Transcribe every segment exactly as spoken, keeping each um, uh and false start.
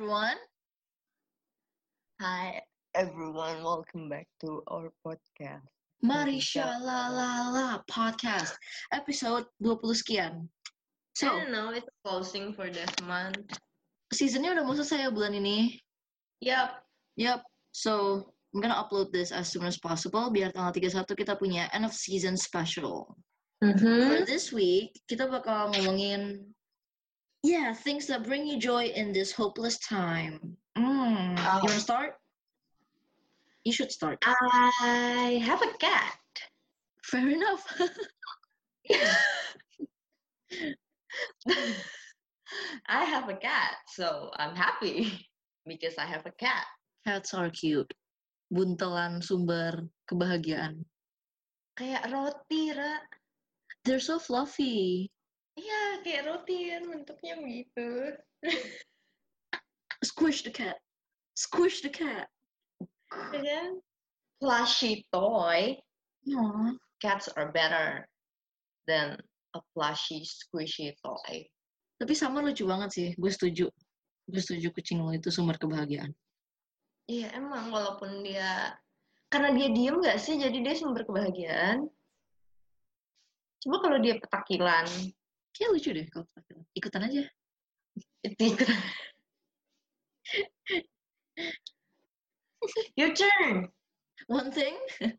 everyone. Hi everyone, welcome back to our podcast. Mari Shalalala Podcast episode dua puluh sekian. So, So, I don't know, it's closing for this month. Seasonnya udah mau selesai ya bulan ini. Yup. Yup. So, I'm gonna upload this as soon as possible biar tanggal tiga puluh satu kita punya end of season special. Mm-hmm. For this week, kita bakal ngomongin yeah, things that bring you joy in this hopeless time. Mm. Oh. You wanna start? You should start. I have a cat. Fair enough. I have a cat, so I'm happy because I have a cat. Cats are cute. Buntelan sumber kebahagiaan. Kayak roti, Ra. They're so fluffy. Iya, kayak roti kan bentuknya begitu. Squish the cat. Squish the cat. Ya kan? Plushy toy. Aww. Cats are better than a plushy, squishy toy. Tapi Summer lucu banget sih. Gue setuju. Gue setuju kucing lo itu sumber kebahagiaan. Iya, emang walaupun dia... Karena dia diem gak sih, jadi dia sumber kebahagiaan. Coba kalau dia petakilan. Kayak lucu deh kalau petakilan. Ikutan aja. Ikutan. Your turn. One thing.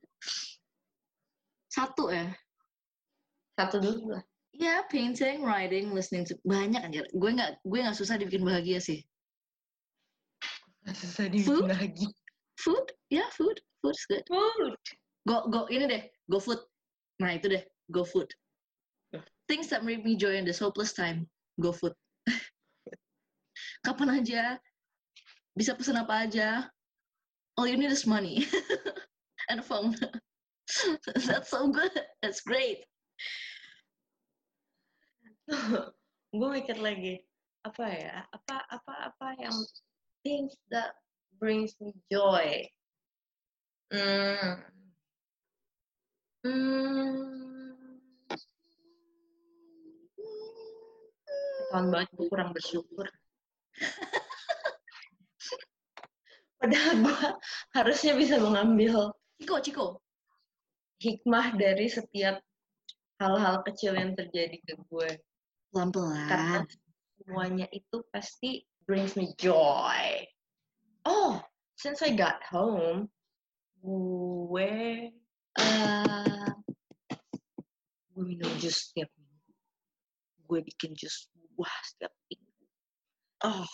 Satu ya. Satu dulu lah. Ya, yeah, painting, writing, listening to... Banyak aja. Gue gak, gue gak susah dibikin bahagia sih. Gak susah dibikin food? bahagia. Food? Ya, yeah, food. Food's good. Food. Go, go, ini deh. Go food. Nah, itu deh. Go food. Things that bring me joy in this hopeless time. Go food. Kapan aja. Bisa pesen apa aja. All you need is money. And a phone. That's so good. That's great. Gue mikir lagi. Apa ya? Apa, apa, apa yang... Things that brings me joy. Hmm. Hmm. Tahun banget gue kurang bersyukur. Padahal gue harusnya bisa mengambil Ciko, Ciko. hikmah dari setiap hal-hal kecil yang terjadi ke gue. Pelan-pelan. Karena semuanya itu pasti brings me joy. Oh, since I got home, gue uh, gue minum jus setiap minggu. Gue bikin jus buah setiap minggu. Oh,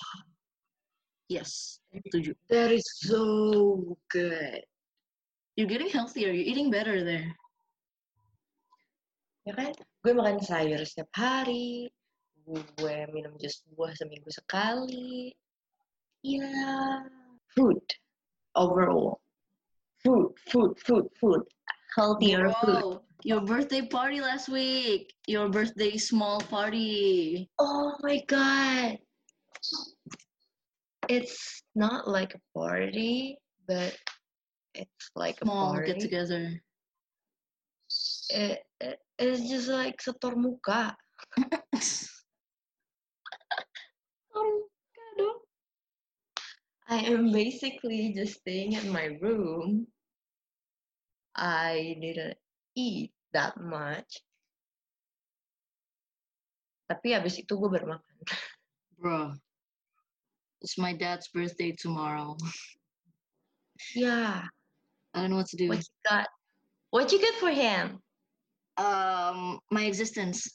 yes, setuju. That is so good. You're getting healthier. You're eating better there. Ya kan? Gue makan sayur setiap hari. Gue minum jus buah seminggu sekali. Ya, yeah. Food overall. Food, food, food, food. Healthier Bro, food. Your birthday party last week. Your birthday small party. Oh my god. It's not like a party, but it's like Small a party. get together. It, it, it's just like setor muka. Setor muka dong. I am basically just staying in my room. I didn't eat that much. Tapi abis itu gue bermakan. Bro, it's my dad's birthday tomorrow. Yeah. I don't know what to do. What you got? What you get for him? Um, my existence.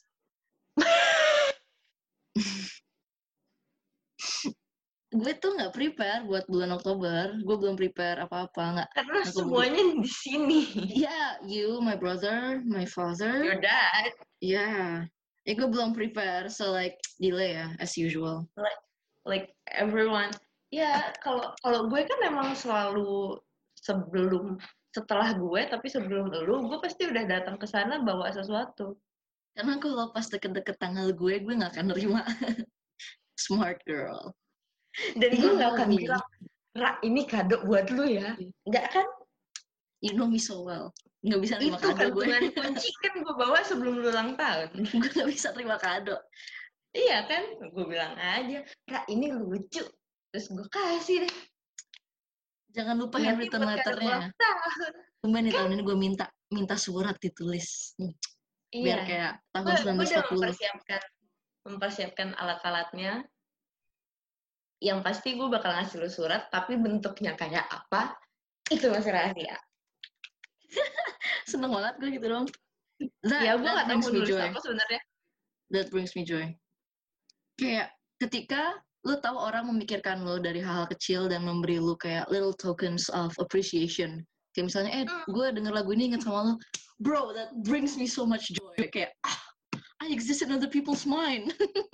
Gue tuh nggak prepare buat bulan Oktober. Gue belum prepare apa-apa. Nggak. Karena semuanya di sini. Yeah, you, my brother, my father. Your dad. Yeah. Eh, gue belum prepare, so like delay ya, as usual. Like, like everyone. Ya, kalau kalau gue kan emang selalu sebelum setelah gue, tapi sebelum lu, gue pasti udah datang ke sana bawa sesuatu. Karena kalau pas deket-deket tanggal gue, gue nggak akan nerima. Smart girl. Dan gue nggak akan bilang, Ra, ini kado buat lu ya. Nggak kan? You know me so well. Nggak bisa terima kado gue. Itu kan kunci kan gue bawa sebelum lu ulang tahun. Gue nggak bisa terima kado. Iya kan? Gue bilang aja, Ra, ini lucu. Terus gue kasih deh. Jangan lupa Nanti handwritten buat kado ulang letternya. tahun. Tumben nih Kan? tahun ini gue minta minta surat ditulis. Hmm, biar Iya. kayak tahun Gue sembilan gue belas udah empat puluh. mempersiapkan mempersiapkan alat-alatnya. Yang pasti gue bakal ngasih lu surat, tapi bentuknya kayak apa, itu masih rahasia. Seneng banget gue gitu dong. Ya, That, gue that gak tahu brings mau me nulis joy. apa sebenarnya. That brings me joy. Kayak ketika lu tahu orang memikirkan lu dari hal-hal kecil dan memberi lu kayak little tokens of appreciation. Kayak misalnya, eh gue denger lagu ini inget sama lu. Bro, that brings me so much joy. Kayak, ah, I exist in other people's mind.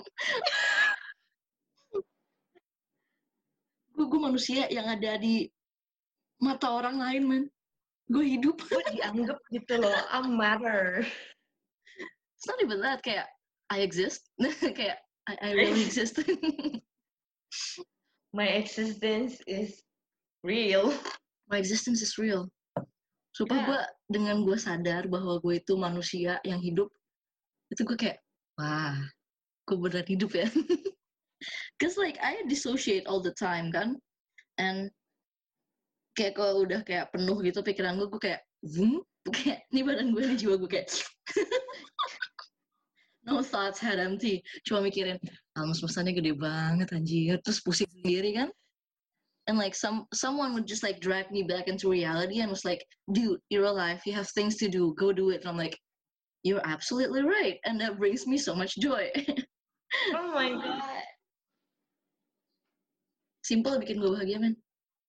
gue gue manusia yang ada di mata orang lain, man. Gue hidup. Gue dianggap gitu loh, I matter. It's not even that, kayak I exist. kayak I, I really exist. My existence is real. My existence is real. Supaya Yeah. gue dengan gue sadar bahwa gue itu manusia yang hidup, itu gue kayak, wah, gue beneran hidup ya. Cause like I dissociate all the time kan, and kayak kalau udah kayak penuh gitu pikiran gue, gue kayak, zoom, kayak ini badan gue, ini jiwa gue kayak, no thoughts head empty, cuma mikirin, alam semestanya gede banget anjir, terus pusing sendiri kan, and like some someone would just like drag me back into reality and was like, dude, you're alive, you have things to do, go do it. And I'm like, you're absolutely right, and that brings me so much joy. Oh my god. Simple bikin gue bahagia, man.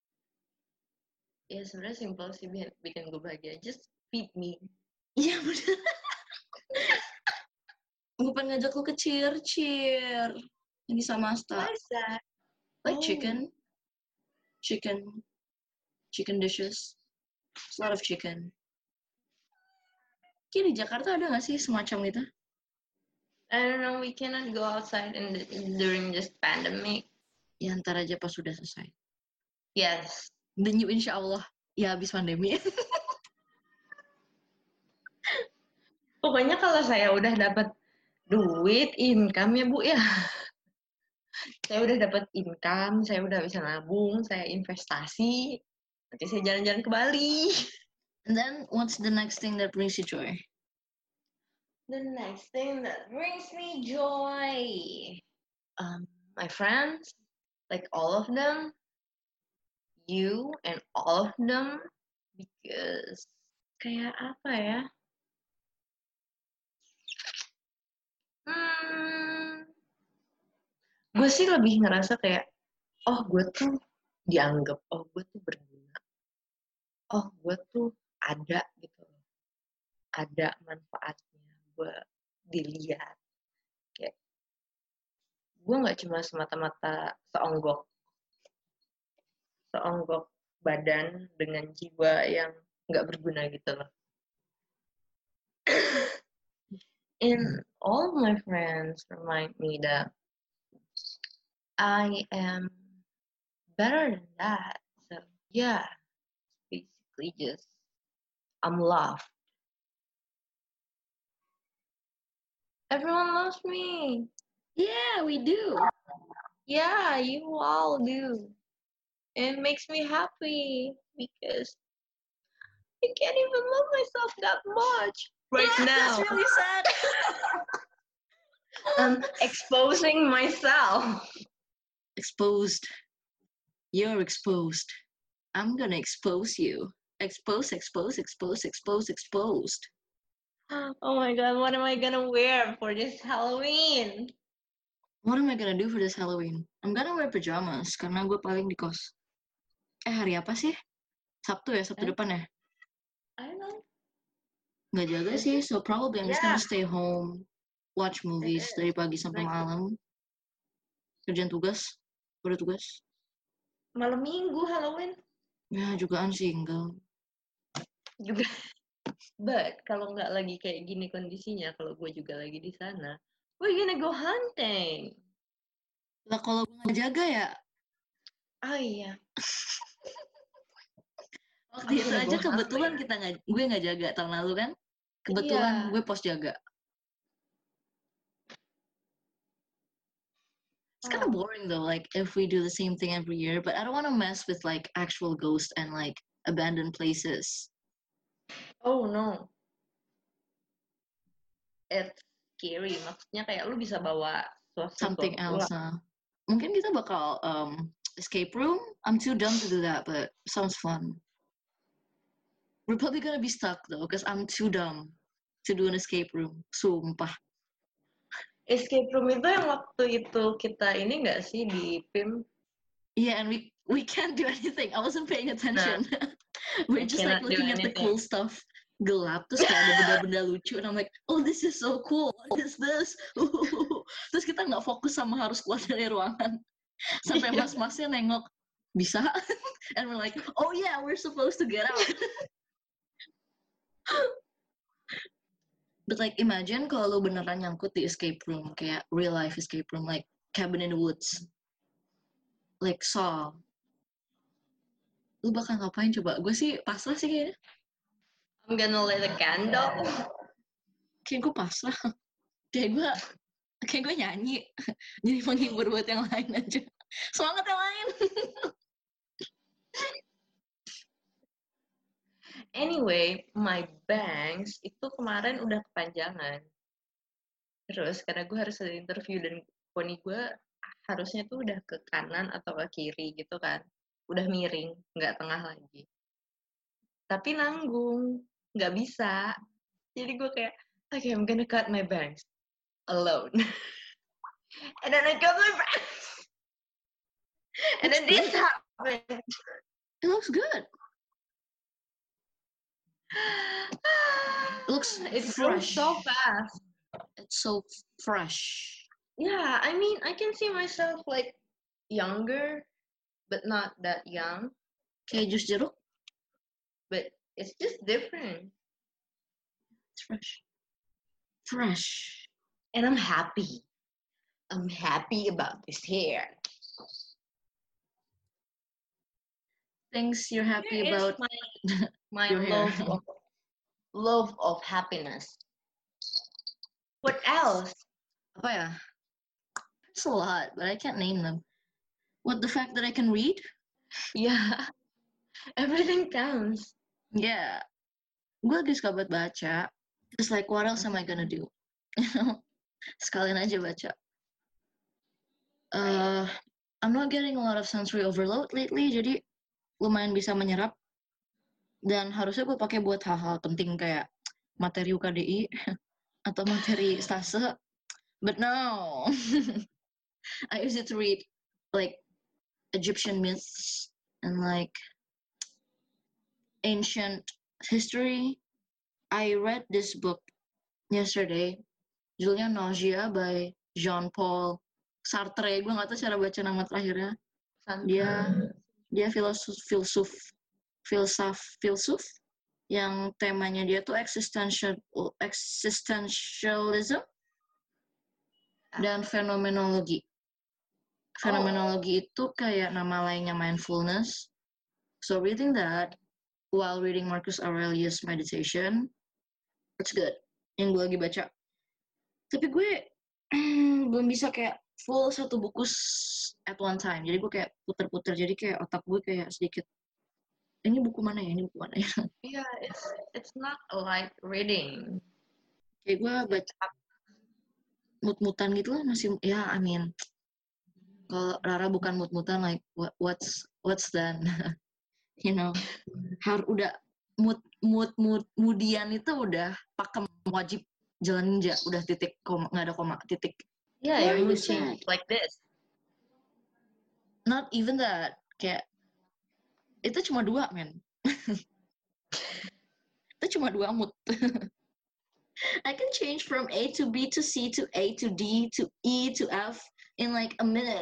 Ya sebenarnya simple sih bikin gue bahagia. Just feed me. Iya bener. Gue pengen ngajak lu ke cheer, cheer. Ini sama Asta. What is that? Like Oh. chicken. Chicken. Chicken dishes. It's a lot of chicken. Kira di Jakarta ada gak sih semacam itu? I don't know, we cannot go outside in the, during this pandemic. Ya ntar aja pas sudah selesai. Yes. Dan yuk insya Allah ya habis pandemi. Pokoknya kalau saya udah dapat duit, income ya Bu ya. Saya udah dapat income, saya udah bisa nabung, saya investasi. Nanti saya jalan-jalan ke Bali. And then what's the next thing that brings you joy? The next thing that brings me joy. Um, my friends, like all of them, you and all of them, because kayak apa ya? Hmm, gue sih lebih ngerasa kayak, oh gue tuh dianggap, oh gue tuh berguna, oh gue tuh ada gitu, ada manfaatnya, gue dilihat, kayak gue nggak cuma semata-mata seonggok, seonggok badan dengan jiwa yang nggak berguna gitu loh. And all my friends remind me that I am better than that. So yeah, basically just I'm loved. Everyone loves me. Yeah, we do. Yeah, you all do. It makes me happy because I can't even love myself that much right Yeah, now. that's really sad. I'm exposing myself. Exposed. You're exposed. I'm gonna expose you. Expose, expose, expose, expose, exposed. Oh my god, what am I gonna wear for this Halloween? What am I gonna do for this Halloween? I'm gonna wear pajamas karena gue paling di kos. Eh hari apa sih? Sabtu ya, Sabtu Eh? depan ya? I don't know. Nggak jaga sih, so probably I'm just Yeah. gonna stay home, watch movies dari pagi sampai Like- malam. Kerjaan tugas, udah tugas. Malam minggu Halloween Ya jugaan sih enggak. juga. But kalau nggak lagi kayak gini kondisinya, kalau gue juga lagi di sana, we're gonna go hunting. Lah kalau gue nggak jaga ya, Oh iya. waktu I'm itu gonna aja go kebetulan hunting. kita nggak, gue nggak jaga tahun lalu kan. Kebetulan Iya. gue pos jaga. It's kind of boring though, like if we do the same thing every year. But I don't want to mess with like actual ghosts and like abandoned places. Oh no, it's scary. Maksudnya kayak lu bisa bawa Something sesuatu else. lah. Huh? Mungkin kita bakal um, escape room. I'm too dumb to do that, but sounds fun. We're probably gonna be stuck though, because I'm too dumb to do an escape room. Sumpah. Escape room itu yang waktu itu kita ini nggak sih di P I M? Yeah, and we we can't do anything. I wasn't paying attention. Nah, We're I just like cannot do looking at the cool anything. stuff. Gelap terus kayak ada benda-benda lucu and I'm like, oh this is so cool. What is this? Terus kita nggak fokus sama harus keluar dari ruangan. Sampai Iya. mas-masnya nengok, bisa? And we're like, oh yeah, we're supposed to get out. But like imagine kalau lo beneran nyangkut di escape room, kayak real life escape room, like Cabin in the Woods, like Saw. Lu bakal ngapain coba? Gue sih pasrah sih kayaknya. I'm gonna light a candle. Kayak gue pasrah. Kayak gue, kayak gue nyanyi. Jadi menghibur buat yang lain aja. Semangat yang lain. Anyway, my bangs itu kemarin udah kepanjangan. Terus karena gue harus ada interview dan poni gue harusnya tuh udah ke kanan atau ke kiri gitu kan. Udah miring, nggak tengah lagi. Tapi nanggung, nggak bisa. Jadi gue kayak, okay, I'm gonna cut my bangs alone. And then I cut my bangs. And then this happened. It looks good. It looks It fresh. grows so fast. It's so fresh. Yeah, I mean, I can see myself like younger, but not that young. Kayak jus jeruk. But it's just different. It's fresh. Fresh. And I'm happy. I'm happy about this hair. Things you're happy Here is about my, my your hair. love of love of happiness. What else? Apa ya? It's a lot, but I can't name them. What, the fact that I can read? Yeah, everything counts. Yeah. Gue lagi suka buat baca. It's like, what else am I gonna do? Sekalian aja baca. Uh, I'm not getting a lot of sensory overload lately, jadi lumayan bisa menyerap. Dan harusnya gue pakai buat hal-hal penting kayak materi U K D I atau materi stase. But no. I use it to read like Egyptian myths and like ancient history. I read this book yesterday, judulnya Nausea by Jean-Paul Sartre. Gue nggak tahu cara baca nama terakhirnya. Dia dia filsuf filsuf filsaf filsuf yang temanya dia tuh existential existentialism dan fenomenologi. Fenomenologi itu kayak nama lainnya mindfulness. So reading that while reading Marcus Aurelius Meditation, it's good. Yang gue lagi baca. Tapi gue belum bisa kayak full satu buku at one time. Jadi gue kayak puter-puter. Jadi kayak otak gue kayak sedikit, ini buku mana ya, ini buku mana ya. Yeah, it's it's not a light reading. Kayak gue baca mut-mutan gitu lah masih, ya I mean, kalau Rara bukan mut-mutan, like what, what's what's then, you know, harus udah mut mut mut mudian itu udah pakem wajib jalan ninja, udah titik koma, nggak ada koma, titik. Yeah, Why your are you mood change sad? like this. Not even that, kayak itu cuma dua men. Itu cuma dua mood. I can change from A to B to C to A to D to E to F in like a minute.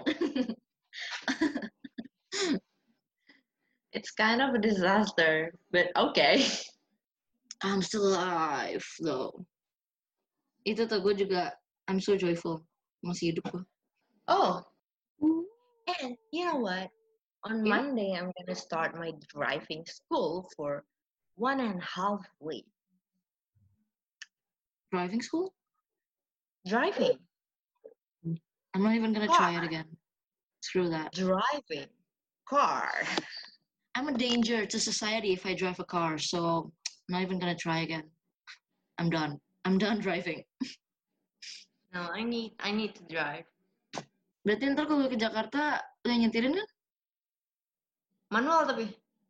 It's kind of a disaster, but okay. I'm still alive though. Itu tuh gue juga, I'm so joyful, masih hidup gue. Oh, and you know what? On Yeah? Monday, I'm gonna start my driving school for one and a half week. Driving school? Driving? I'm not even gonna car. try it again. Screw that. Driving car. I'm a danger to society if I drive a car, so I'm not even gonna try again. I'm done. I'm done driving. No, I need I need to drive. Berarti ntar kalau gue ke Jakarta, lo yang nyetirin kan? Manual tapi.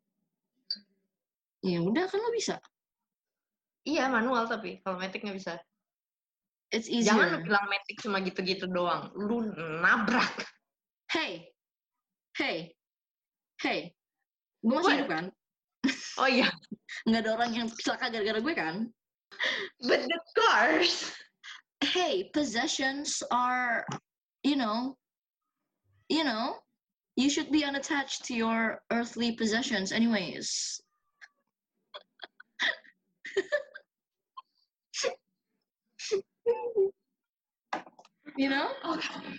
Ya udah kan lo bisa. Iya, manual tapi kalau matic nggak bisa. It's easier. Jangan lu bilang matic cuma gitu-gitu doang. Lu nabrak. Hey, hey, hey. Gue masih hidup kan? Oh iya. Nggak ada orang yang celaka gara-gara gue kan? But the cars. Hey, possessions are, you know, you know, you should be unattached to your earthly possessions anyways. You know? Okay.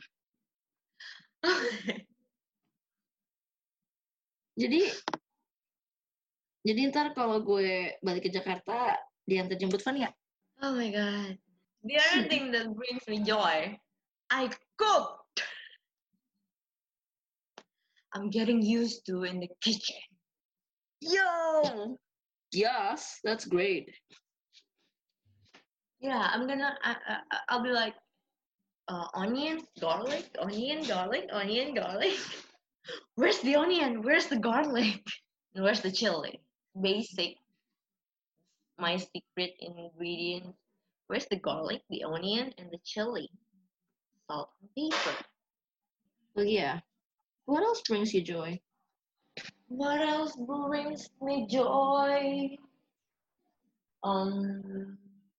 Jadi, jadi ntar kalau gue balik ke Jakarta, diantar jemput Fania. Oh my god. The other thing that brings me joy, I cooked. I'm getting used to in the kitchen. Yo! Yes, that's great. Yeah, I'm gonna, I, I, I'll be like, uh, onion, garlic, onion, garlic, onion, garlic. Where's the onion? Where's the garlic? And where's the chili? Basic, my secret ingredient. Where's the garlic, the onion, and the chili? Salt and pepper. Well, yeah. What else brings you joy? What else brings me joy? Um,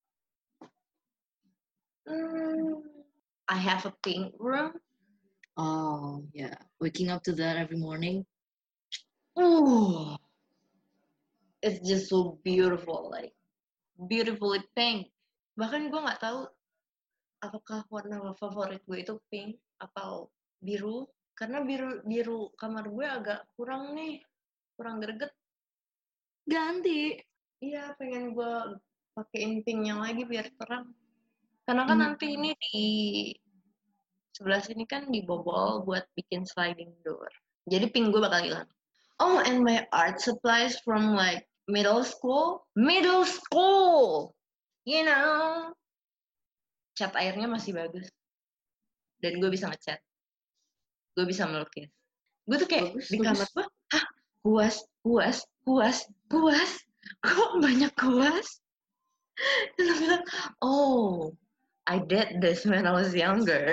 mm, I have a pink room. Oh, yeah. Waking up to that every morning. Ooh, it's just so beautiful, like beautifully pink. Bahkan gue nggak tahu apakah warna favorit gue itu pink atau biru, karena biru biru kamar gue agak kurang nih, kurang greget. Ganti. Iya, pengen gue pakein pinknya lagi biar terang. Karena kan Hmm. nanti ini di sebelah sini kan dibobol buat bikin sliding door. Jadi pink gue bakal hilang. Oh, and my art supplies from like middle school. Middle school! You know. Cat airnya masih bagus. Dan gue bisa ngecat. Gue bisa melukis. Gue tuh kayak Bagus, di bagus. kamar gue, hah, kuas, kuas, kuas, kuas. Kok banyak kuas? Terus gue bilang, oh, I did this when I was younger.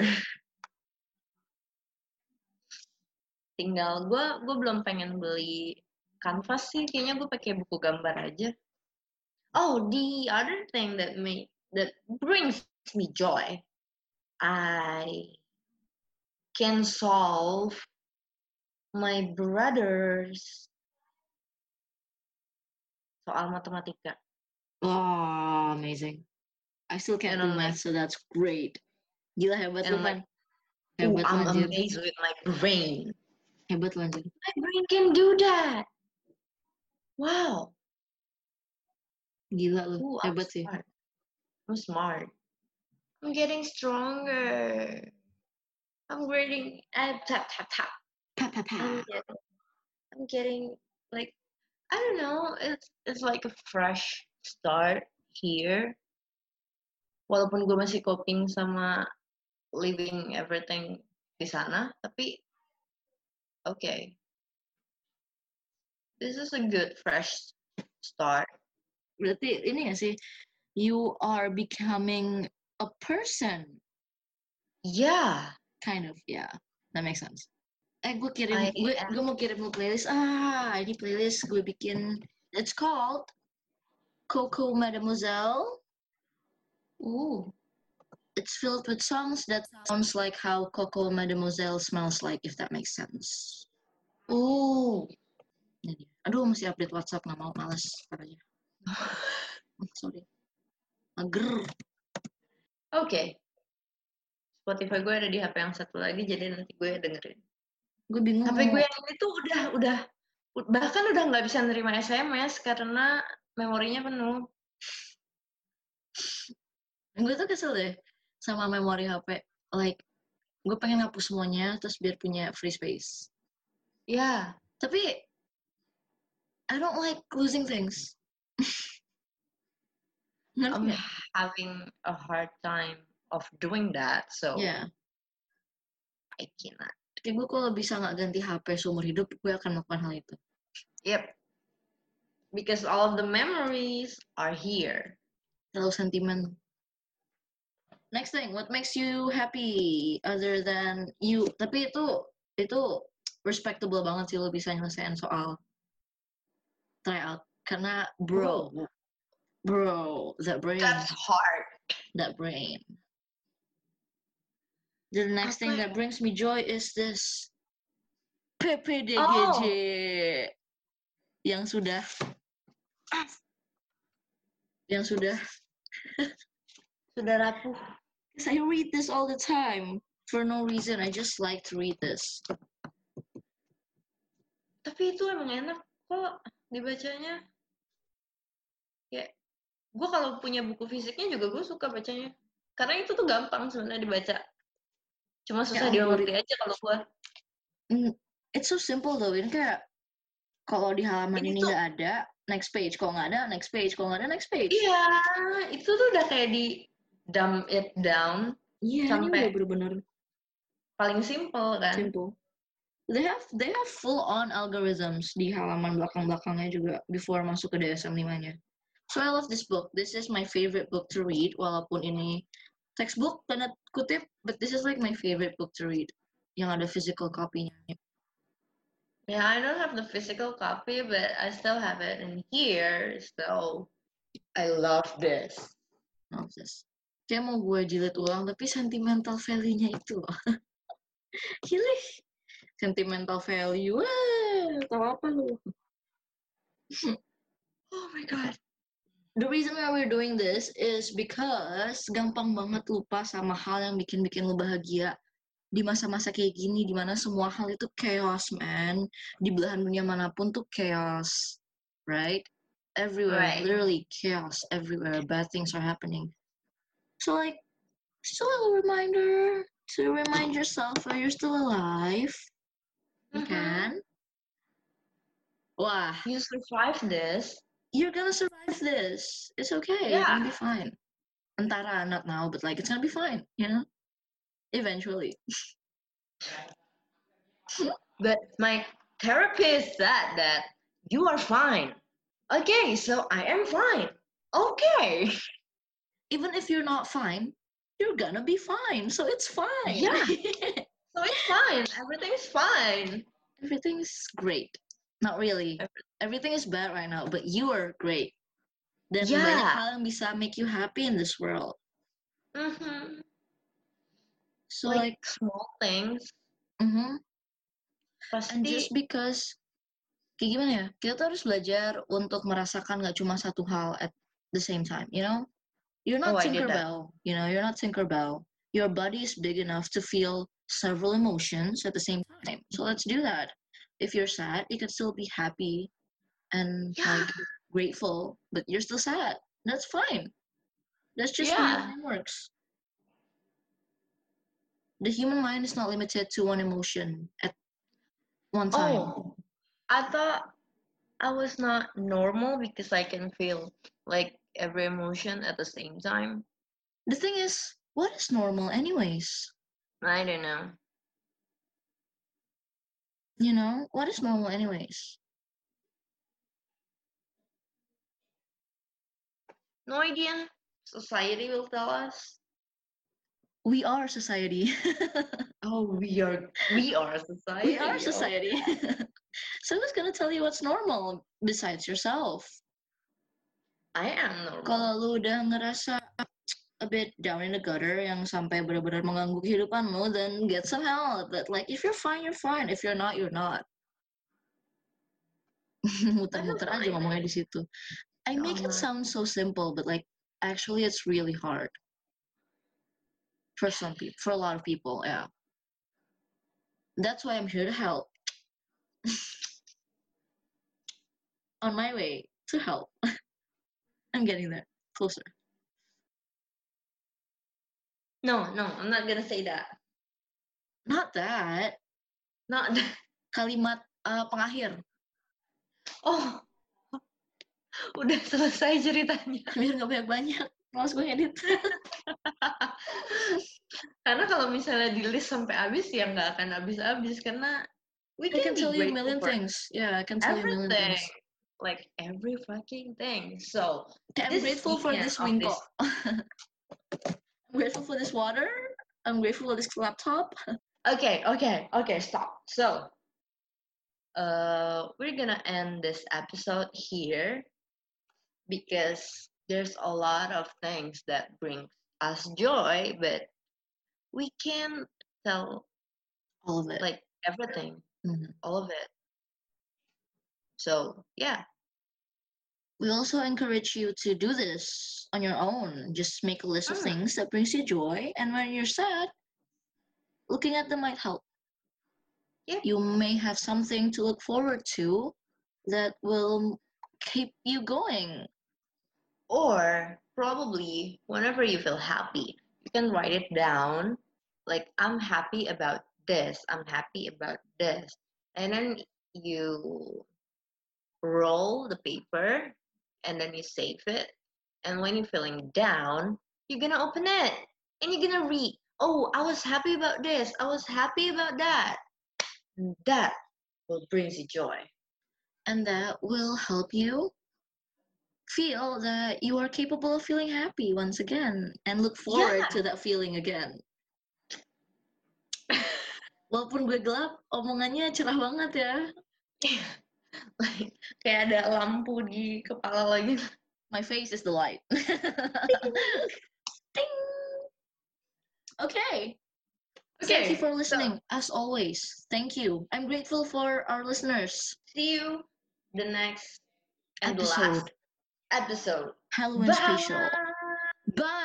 Tinggal gue, gue belum pengen beli kanvas sih. Kayaknya gue pakai buku gambar aja. Oh, the other thing that me that brings me joy, I can solve my brother's soal matematika. Oh, amazing. I still can't And do I'm math, like, so that's great. Gila, hebat and lu, I'm Pan. like, ooh, Hebat I'm lu, anjir. amazed with my brain. Hebat lu, anjir. My brain can do that. Wow. Gila lu, Ooh, I'm hebat sih. smart. I'm smart. I'm getting stronger. I'm getting, uh, tap, tap, tap. Pa, pa, pa. I'm getting, I'm getting, like, I don't know, it's, it's like a fresh start here. Walaupun gue masih coping sama living everything di sana, tapi okay. This is a good fresh start. Berarti ini gak sih, you are becoming a person. Yeah. Kind of, yeah. That makes sense. Eh, gue kirim, I gue, am- gue mau kirim lu playlist. Ah, ini playlist gue bikin. It's called Coco Mademoiselle. Ooh. It's filled with songs that sounds like how Coco Mademoiselle smells like, if that makes sense. Ooh. Jadi, aduh, masih update WhatsApp, nggak mau, males. Aja. Sorry. Mager. Oke. Okay. Spotify gue ada di H P yang satu lagi, jadi nanti gue dengerin. Gue bingung. H P gue yang ini tuh udah, udah, bahkan udah nggak bisa nerima S M S karena memorinya penuh. Gue tuh kesel deh sama memori H P. Like, gue pengen ngapus semuanya terus biar punya free space. Yeah. Tapi I don't like losing things. Ngerti I'm nggak? having a hard time of doing that, so Ya, I cannot. kayak gue kalau bisa nggak ganti H P seumur hidup, gue akan melakukan hal itu. Yep. Because all of the memories are here. Terlalu sentimen. Next thing, what makes you happy other than you? Tapi itu itu respectable banget sih lo bisa nyelesain soal tryout. Karena bro, Ooh, bro, that brain, that's hard. that brain. The next thing Apa? that brings me joy is this P P D G J Oh, yang sudah yang sudah sudah rapuh. because I read this all the time for no reason. I just like to read this. Tapi itu emang enak kok dibacanya. Ya, gue kalau punya buku fisiknya juga gue suka bacanya. Karena itu tuh gampang sebenarnya dibaca. Cuma susah Ya, dimengerti aja kalau gue. Mm, it's so simple though. Ini kayak kalau di halaman Ini ini tuh, nggak ada, next page. Kalau nggak ada, next page. Kalau nggak ada, next page. iya, itu tuh udah kayak di dumb it down Iya, ini sampai udah bener-bener paling simple kan. simple. They have they have full on algorithms di halaman belakang-belakangnya juga before masuk ke D S M lima-nya. So I love this book. This is my favorite book to read walaupun ini textbook tanda kutip, but this is like my favorite book to read yang ada physical copy-nya. Yeah, I don't have the physical copy, but I still have it in here, so I love this. Love this. Kayak mau gue jilid ulang tapi sentimental value-nya itu loh. Gila. Sentimental value. Wah, tahu apa lu? Oh my god. The reason why we're doing this is because gampang banget lupa sama hal yang bikin-bikin lu bahagia di masa-masa kayak gini, dimana semua hal itu chaos, man. Di belahan dunia manapun tuh chaos, right? Everywhere, Right. literally chaos everywhere. Bad things are happening. So like, just a little reminder to remind yourself that you're still alive. You Mhm. can. Wah, You survived this. you're gonna survive this. It's okay. You're Yeah. gonna be fine. Antara, not now, but like it's gonna be fine, you know? Eventually. But my therapist said that you are fine. Okay, so I am fine. Okay. Even if you're not fine, you're gonna be fine. So it's fine. Yeah. So it's fine. Everything's fine. Everything's great. Not really. Everything is bad right now, but you are great. Dan Yeah. banyak hal yang bisa make you happy in this world. Mm-hmm. So like, like, small things. mm-hmm. Pasti. And just because, kayak gimana ya? Kita tuh harus belajar untuk merasakan gak cuma satu hal at the same time, you know? You're not Oh, I did that. Tinkerbell, you know? You're not Tinkerbell. Your body is big enough to feel several emotions at the same time. So let's do that. If you're sad, you can still be happy and Yeah. like grateful, but you're still sad. That's fine. That's just how Yeah. your mind works. The human mind is not limited to one emotion at one time. Oh, I thought I was not normal because I can feel like every emotion at the same time. The thing is, what is normal anyways? I don't know. You know, what is normal anyways? No idea. Society will tell us. We are society. Oh, we are we are society. We are society. So who's gonna tell you what's normal besides yourself? I am normal. Kalau lu udah ngerasa a bit down in the gutter yang sampai benar-benar mengganggu kehidupan lu, then get some help. But like, if you're fine, you're fine. If you're not, you're not. Muter-muter aja ngomongnya di situ. I make it sound so simple, but like, actually, it's really hard for some people, for a lot of people. Yeah. That's why I'm here to help. On my way to help. I'm getting there, closer. No, no, I'm not gonna say that. Not that. Not that. Kalimat uh, pengakhir. Oh, udah selesai ceritanya. Biar nggak banyak-banyak. Males gue ngedit. Karena kalau misalnya di list sampai habis ya nggak akan habis-habis karena we I can, can be tell you a grateful million for things. Yeah, I can tell you a million everything. things. Like every fucking thing. So Okay, I'm this grateful is for the end this of winko. this. I'm grateful for this water. I'm grateful for this laptop. Okay, okay, okay, stop. So uh we're gonna end this episode here because there's a lot of things that bring us joy, but we can't tell All of it. like everything, Mhm. all of it. So yeah. We also encourage you to do this on your own. Just make a list of Mm. things that brings you joy, and when you're sad, looking at them might help. Yep. You may have something to look forward to that will keep you going. Or probably whenever you feel happy, you can write it down. Like, I'm happy about this, I'm happy about this. And then you roll the paper and then you save it. And when you're feeling down, you're gonna open it and you're gonna read, oh, I was happy about this, I was happy about that. And that will bring you joy. And that will help you feel that you are capable of feeling happy once again and look forward Yeah. to that feeling again. Walaupun gue gelap, omongannya cerah banget ya. Like, kayak ada lampu di kepala lagi. My face is the light. Ding. Okay. Okay. Thank you for listening, So, as always. Thank you. I'm grateful for our listeners. see you the next and Episode. the last episode. Halloween Bye. special. Bye.